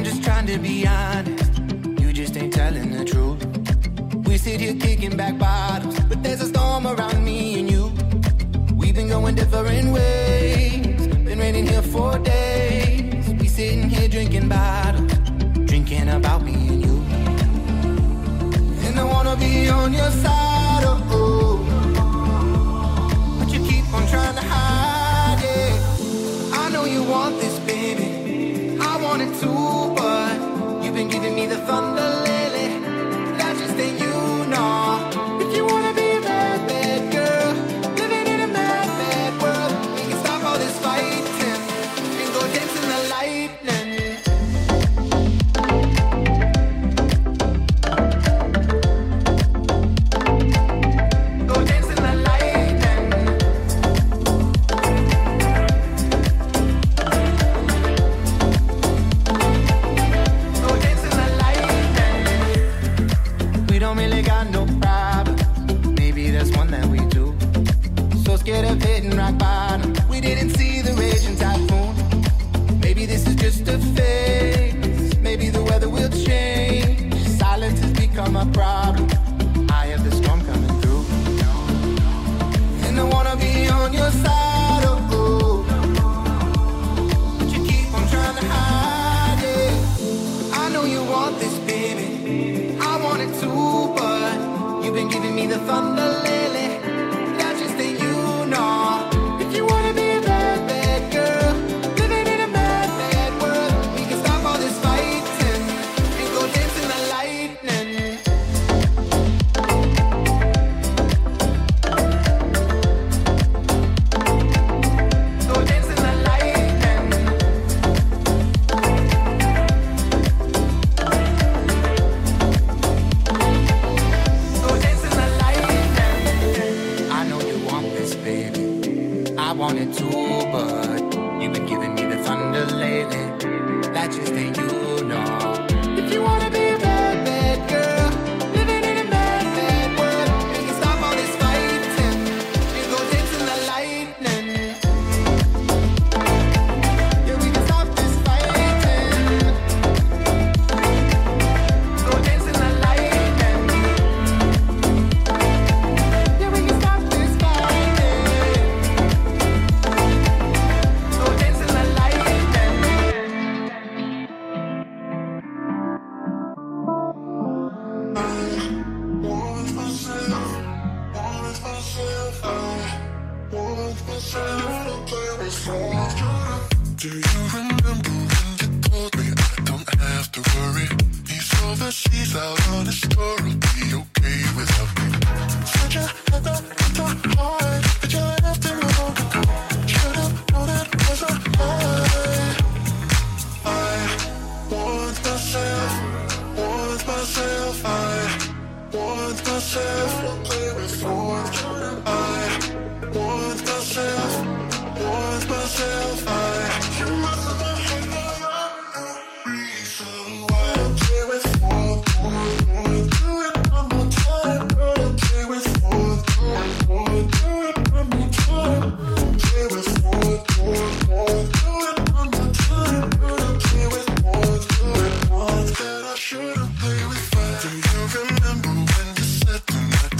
just trying to be honest. You just ain't telling the truth. We sit here kicking back bottles, but there's a storm around me and you. We've been going different ways. Been raining here for days. We sitting here drinking bottles, drinking about me and you. And I wanna be on your side, oh, oh. But you keep on trying to hide it. I know you want this, baby. I want it too, but you've been giving me the thunder lately. That just ain't you, no. If you wanna be a bad, bad girl, living in a mad, bad world, we can stop all this fighting and go dance in the lightning. Scared of hitting rock bottom. We didn't see the raging typhoon. Maybe this is just a phase. Maybe the weather will change. Silence has become a problem. I have the storm coming through. And I wanna be on your side, oh, oh. But you keep on trying to hide it. I know you want this, baby. I want it too, but you've been giving me the thunder lately. If you wanna be a bad, bad girl, living in a mad, bad world, we can stop all this fighting and go dance in the lightning. Go dance in the lightning. Go dance in the lightning. I know you want this, baby. I want it too, but you've been giving me the thunder lately. That just ain't you, no. If you wanna be a bad, bad girl, living in a mad, bad world, we can stop all this fighting and go dance in the lightning. Yeah, we can stop this fighting. Go dance in the lightning. Yeah, we can stop this fighting. Do you remember when you told me I don't have to worry? He's overseas out on his tour, will be okay without me. Said you had that in the heart, but you left him long ago. Should've known it was a lie. I want myself, I want myself, play with fortune. I want myself, you must have been hating on the reason why I'm play with fortune. Do it one more time, girl, play with fortune. Do it one more time, play with fortune. Do it one more time, girl, play with fortune. That I should've played with fire. Do you remember when you said tonight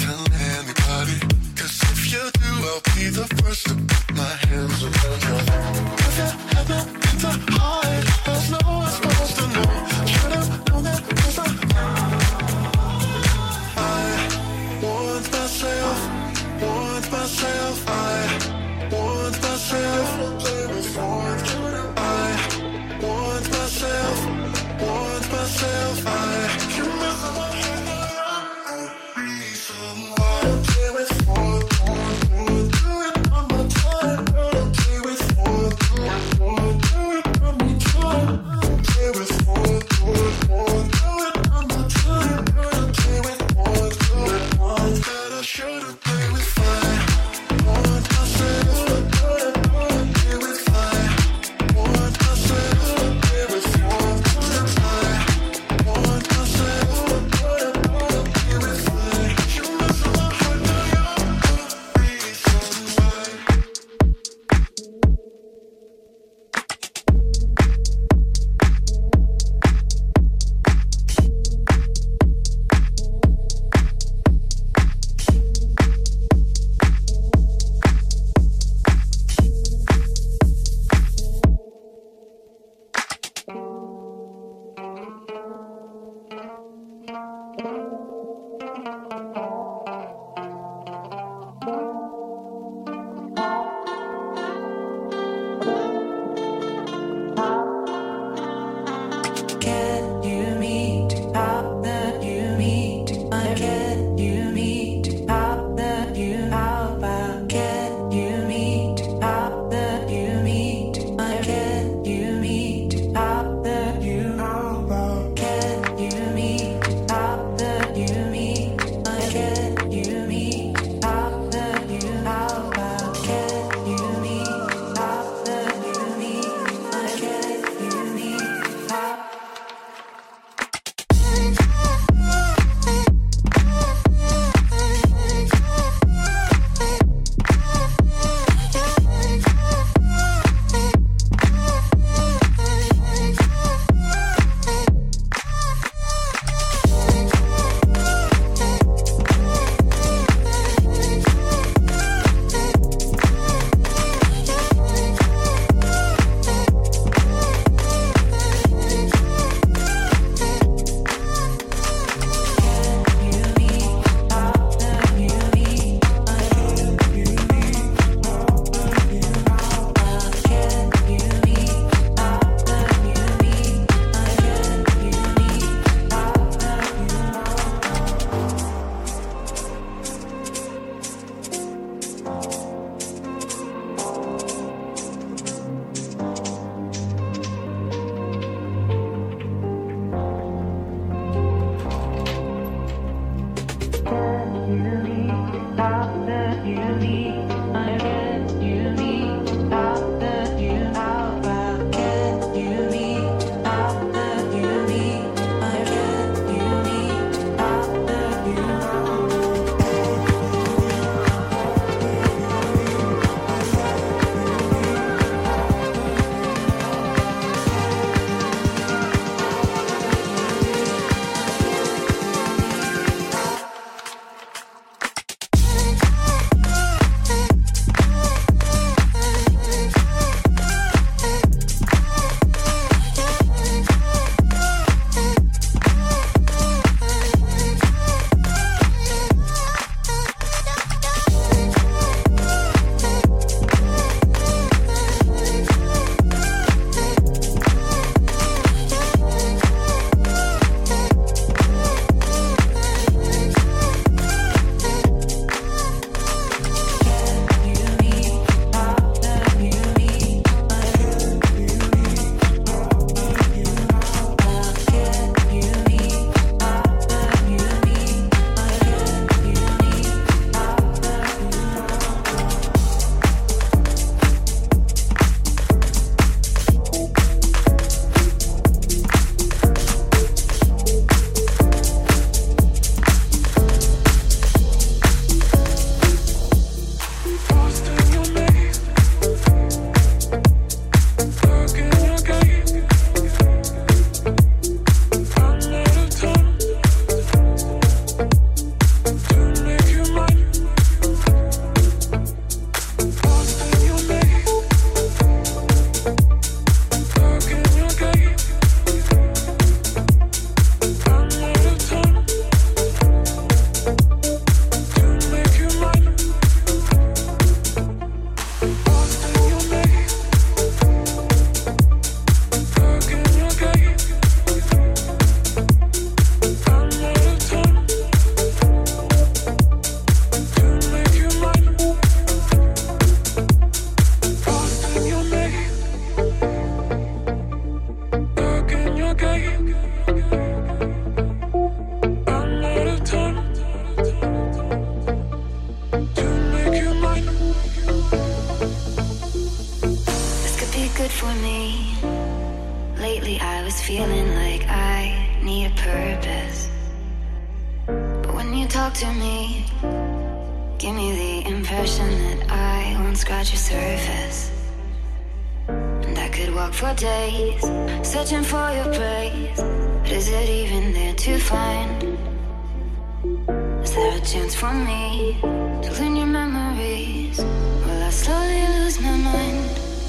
feeling like I need a purpose. But when you talk to me, give me the impression that I won't scratch your surface. And I could walk for days, searching for your praise. But is it even there to find? Is there a chance for me to learn your memories? Will I slowly lose my mind?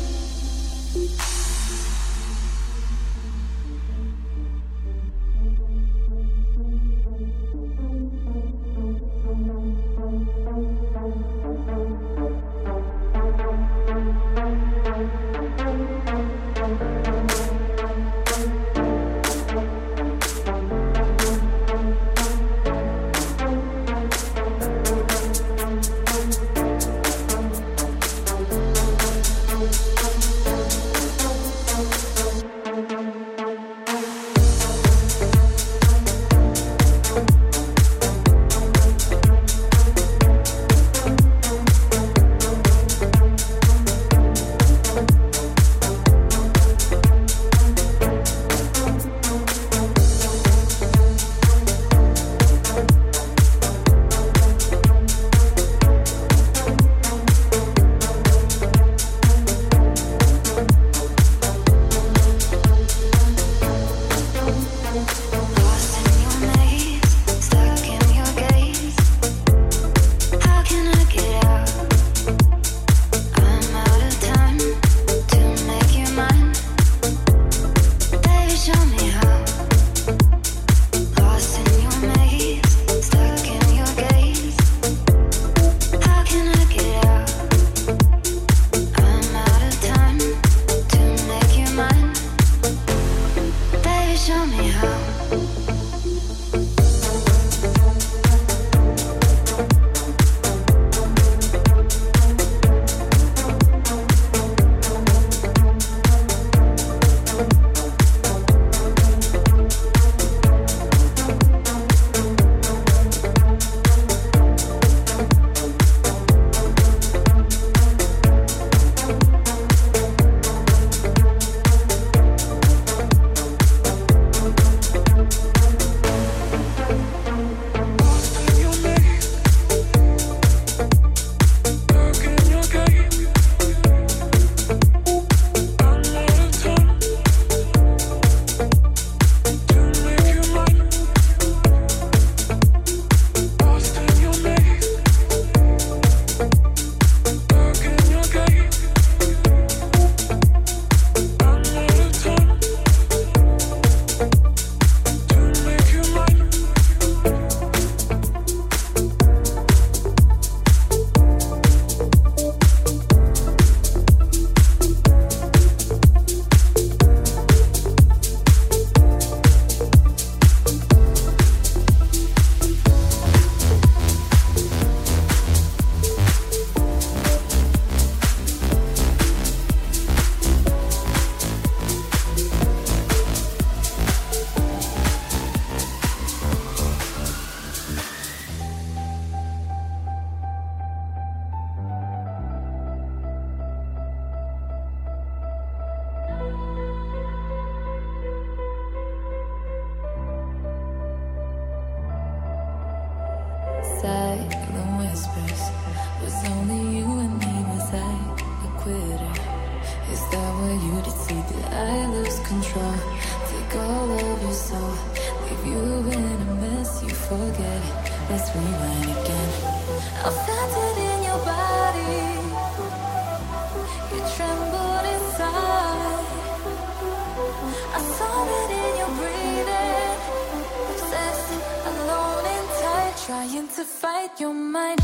Trying to fight your mind.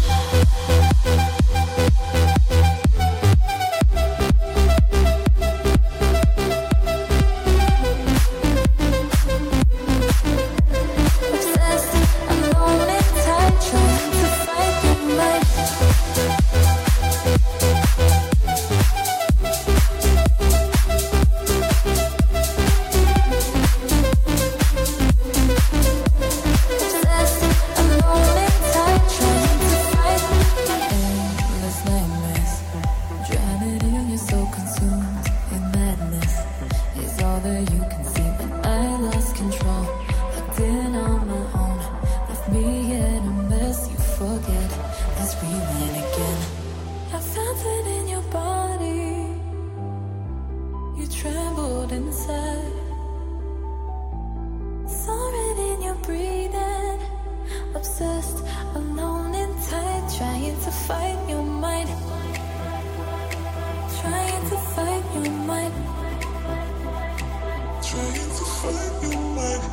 breathing again. I felt it in your body. You trembled inside. Saw it in your breathing. Obsessed, alone and tight, trying to fight your mind. Trying to fight your mind. Trying to fight your mind.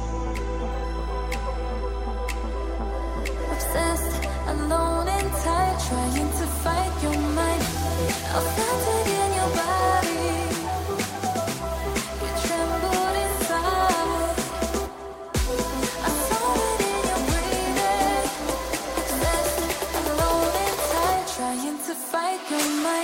Obsessed, alone and tight, trying to fight your mind. I felt it in your body. You trembled inside. I saw it in your breathing. Obsessed, alone and tight, trying to fight your mind.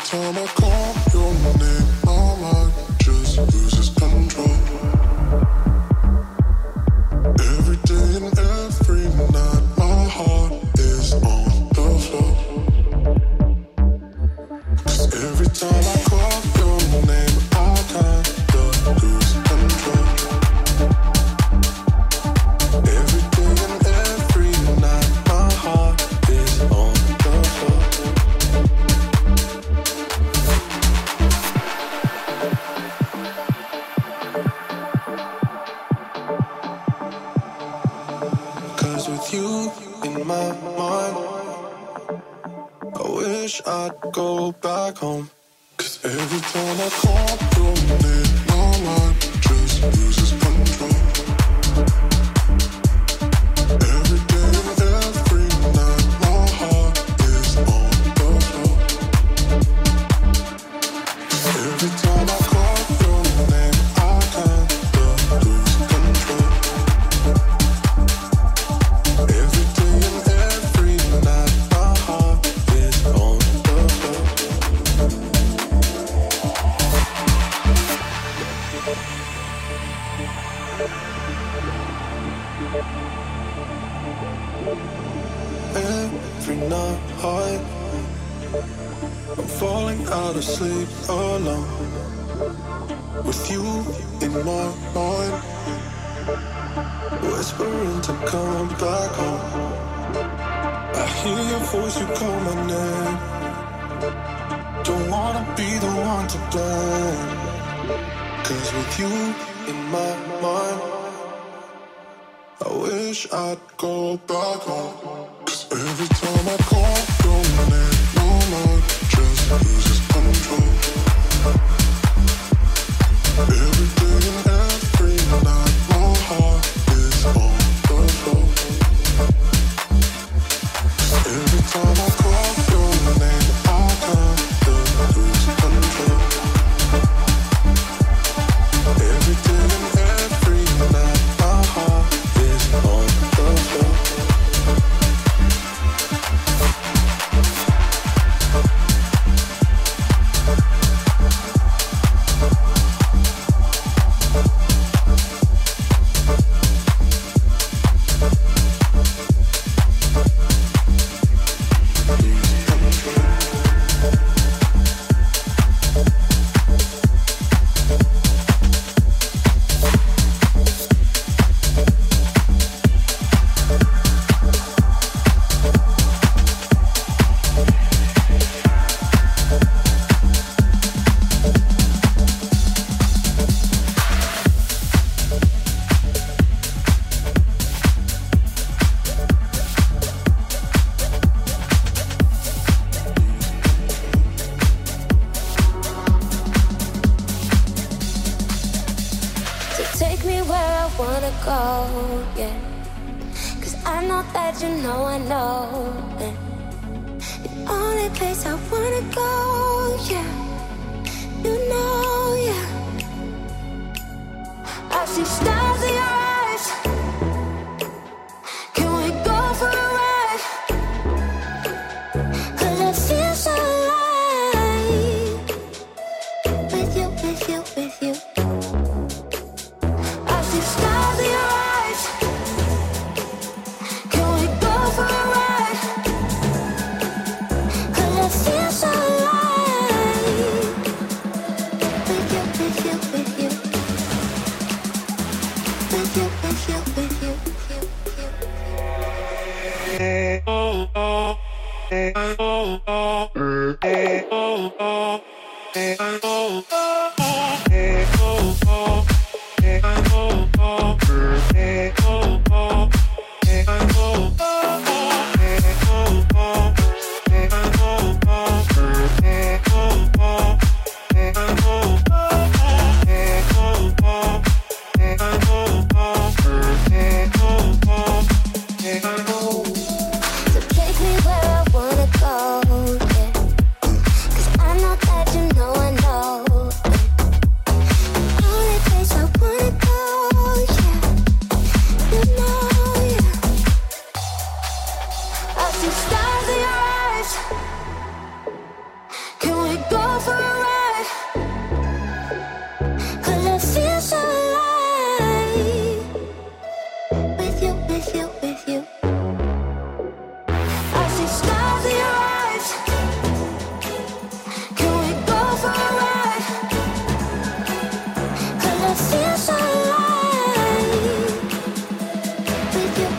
time I call your name, my mind just loses control. Every day and every night, my heart is on the floor. 'Cause every time I call your name, I kinda lose control. Every day and every night, my heart is on the floor. 'Cause with you in my mind, I wish I'd go back home. 'Cause every time I call your name, my mind just loses control. Every day and every night, my heart is on the floor. Every time I call your name, I kinda lose control. Every day and every night, my heart is on the floor. Every night, I'm falling out of sleep alone. With you in my mind, whispering to come back home. I hear your voice, you call my name. Don't wanna be the one to blame. 'Cause with you in my mind, I wish I'd go back home. 'Cause every time I call your name, my mind just loses control. Every day and every night, my heart is on the floor. 'Cause every time I call your name, I kinda lose control. Every day and every night, my heart is on the floor. So take me where I wanna go, yeah. 'Cause I know that you know I know, yeah. The only place I wanna go, yeah. You know, yeah. I see stars in your eyes. Can we go for a ride? 'Cause I feel so alive with you, with you, with you. I see stars in your eyes. Can we go for a ride? 'Cause I feel so alive with you, with you, with you. With you, with you, with you, with you. So take me where I wanna go, yeah. 'Cause I know that you know I know, yeah.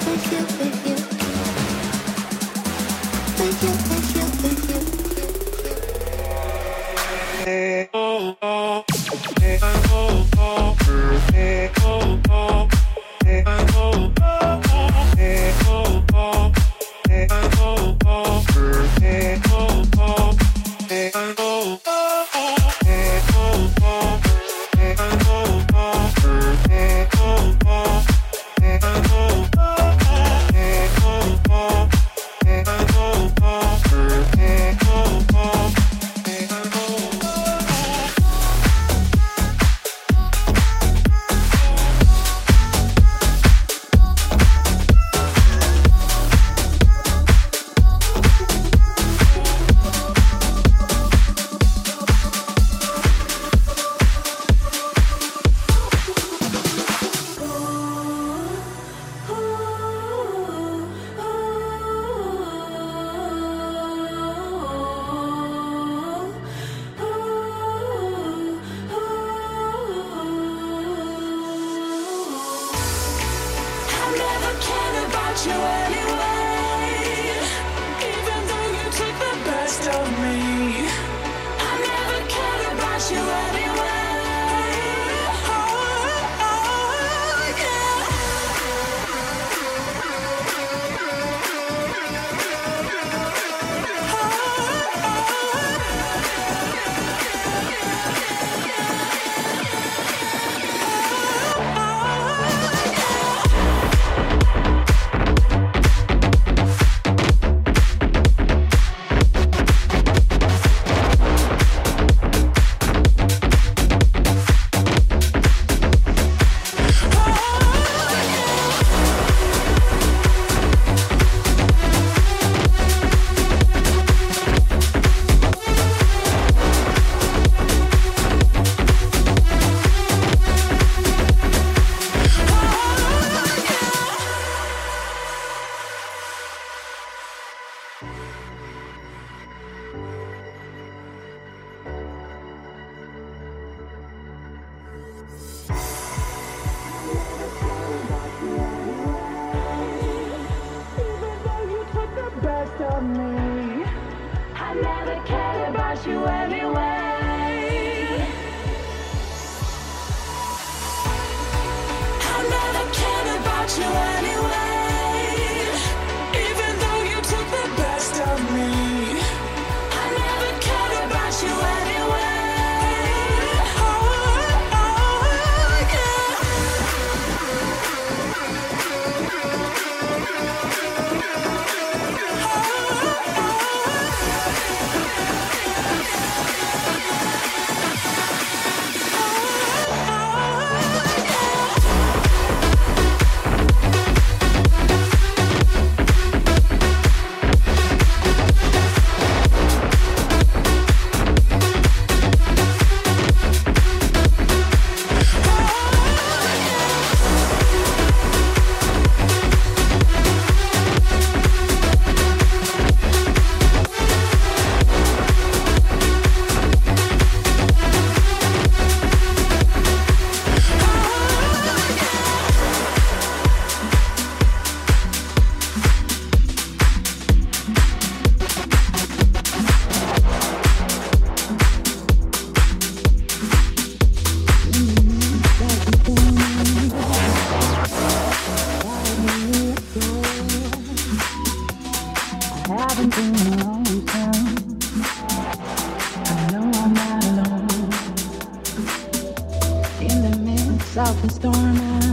of the storm,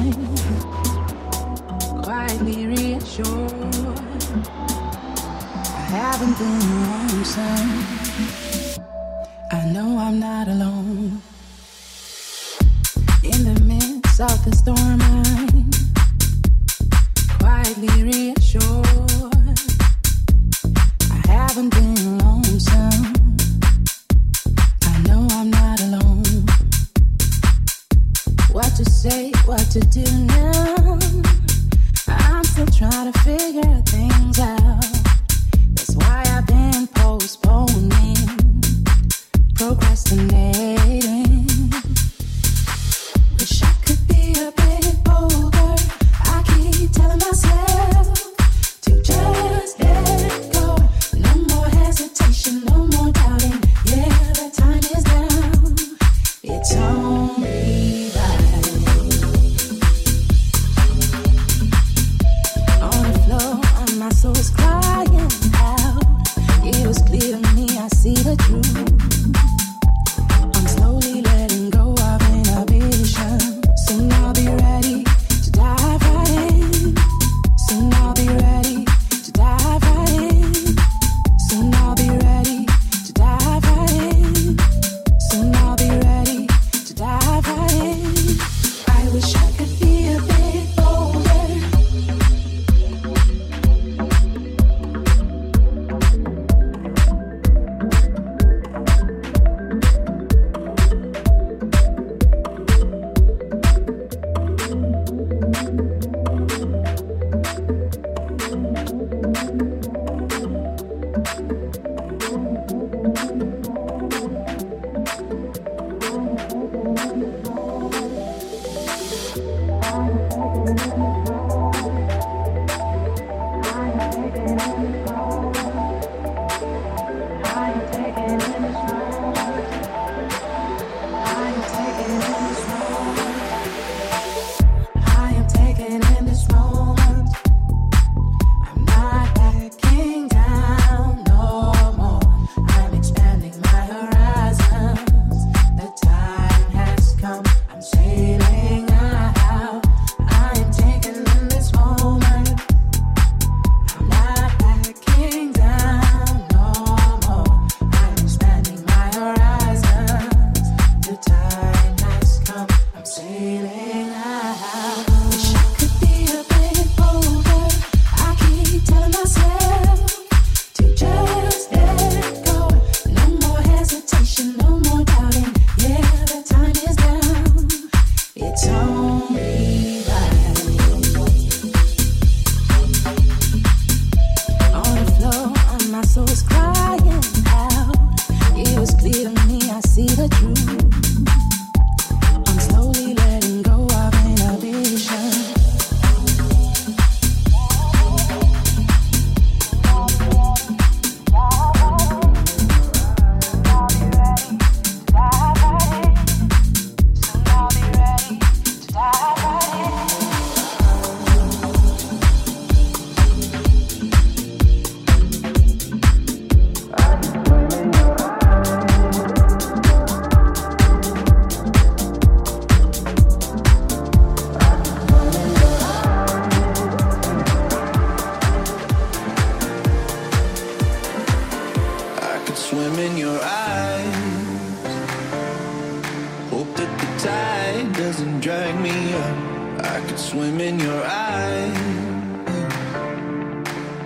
I'm quietly reassured I haven't been lonesome. I know I'm not alone. In the midst of the storm, I'm quietly reassured I haven't been lonesome. I know I'm not alone. What to say, what to do now, I'm still trying to figure things out. That's why I've been postponing, procrastinating. Wish I could be a bit bolder. I keep telling myself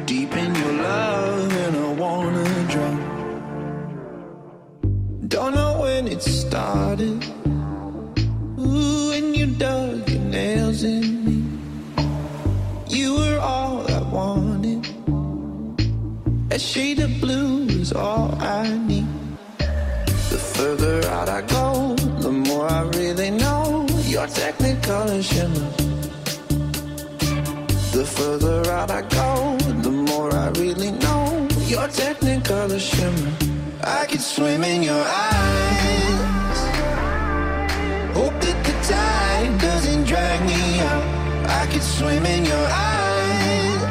deep in your love and I wanna drown. Don't know when it started. Ooh, when you dug your nails in me, you were all I wanted. A shade of blue is all I need. The further out I go, the more I really know your technicolor shimmer. The further out I go, the more I really know your technicolor shimmer. I could swim in your eyes. Hope that the tide doesn't drag me out. I could swim in your eyes.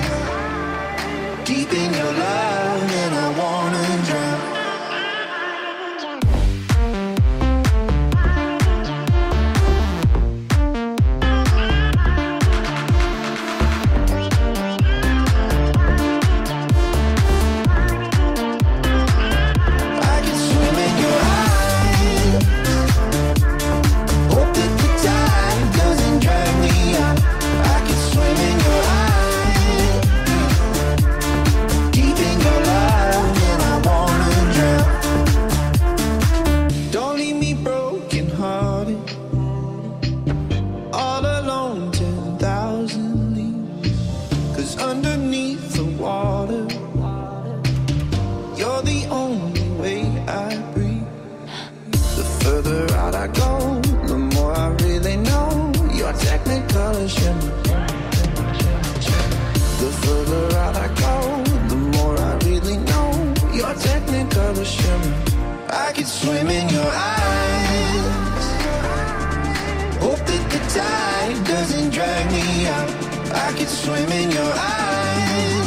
Deep in your love and I wanna drown. I could swim in your eyes. Hope that the tide doesn't drag me out. I could swim in your eyes.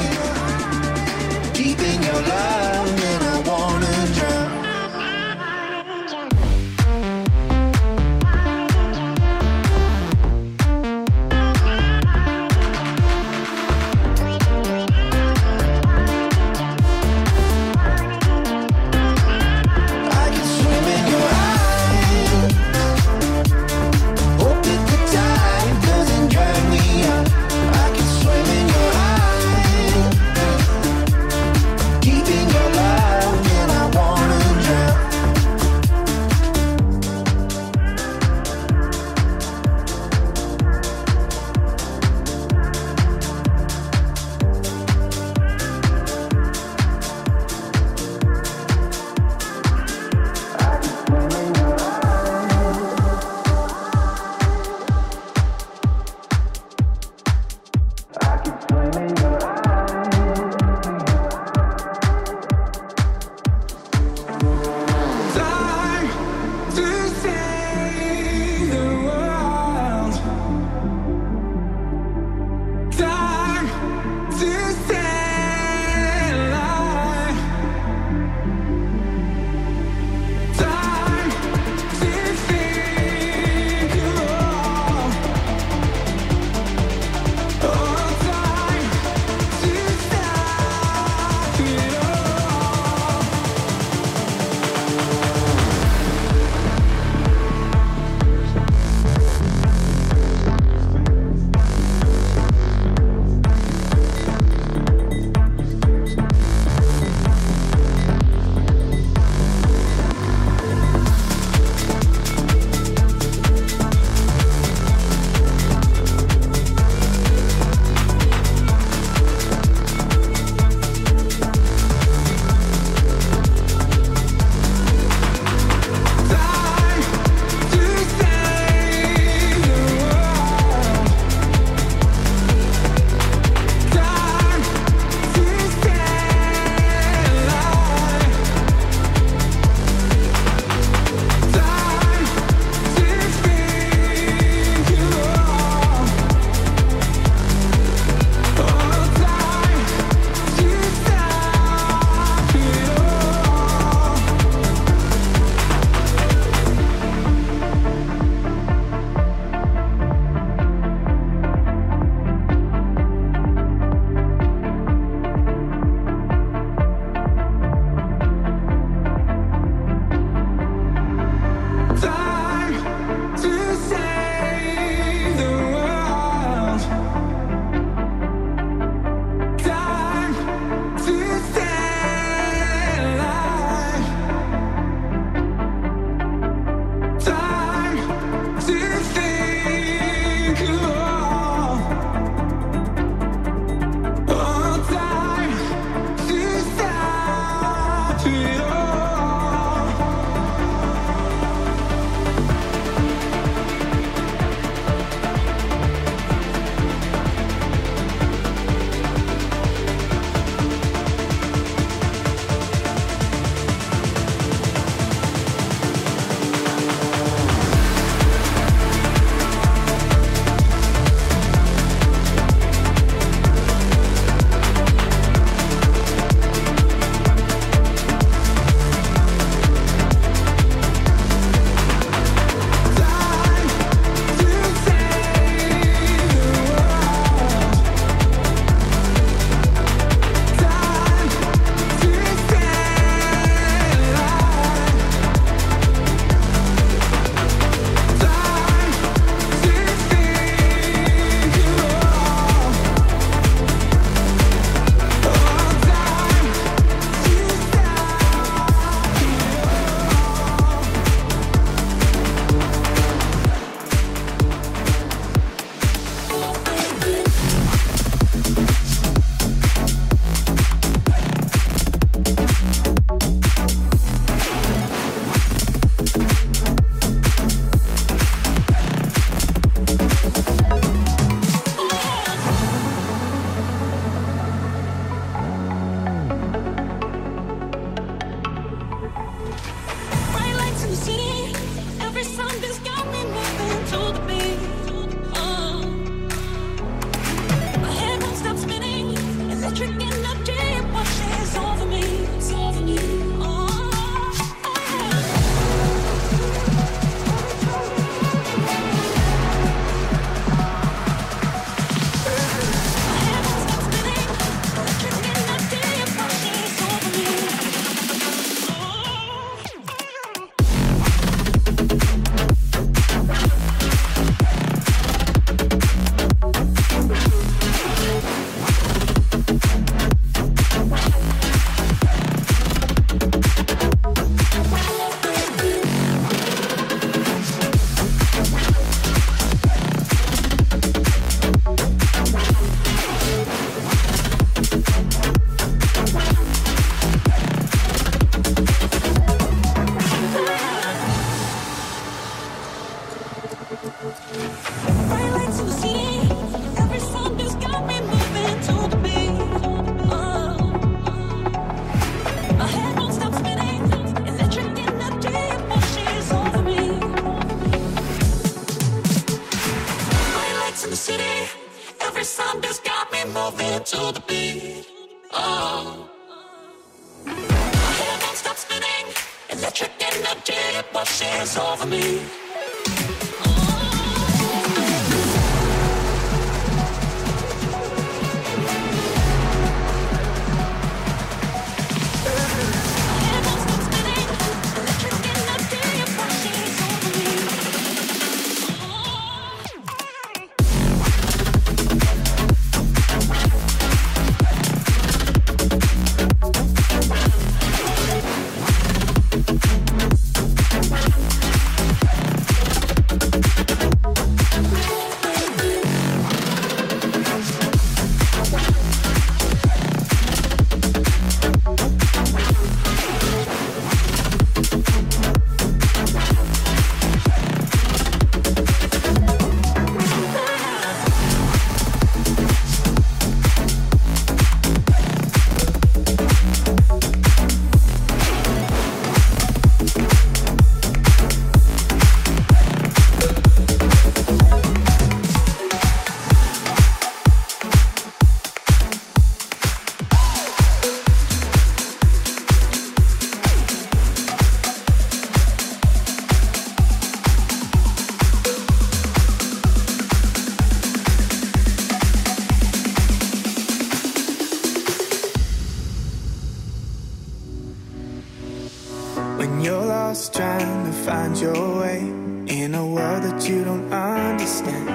Deep in your love and I wanna drown. I could swim in your eyes. to the beat. Oh, my head won't stop spinning. Electric energy, it washes over me. When you're lost trying to find your way in a world that you don't understand,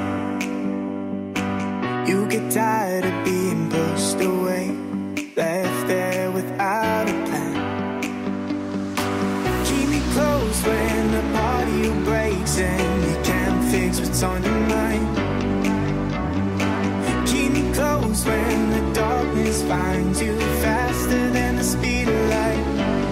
you get tired of being pushed away, left there without a plan. Keep me close when the party breaks and you can't fix what's on your mind. Keep me close when the darkness finds you faster than the speed of light.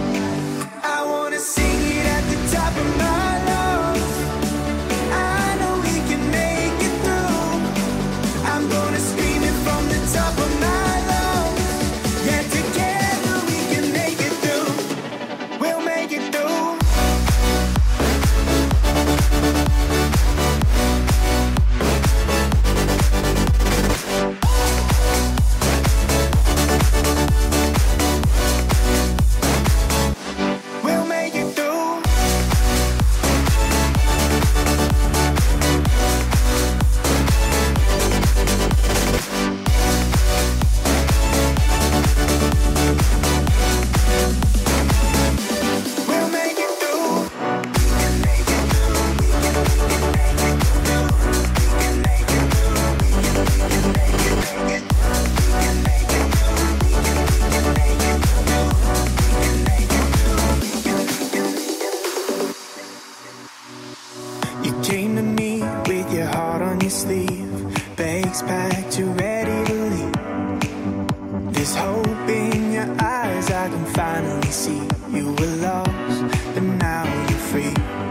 Sing it at the top of my lungs. I know we can make it through. I'm gonna scream it from the top of my lungs. Yeah, together we can make it through. We'll make it through. Finally see you were lost, but now you're free.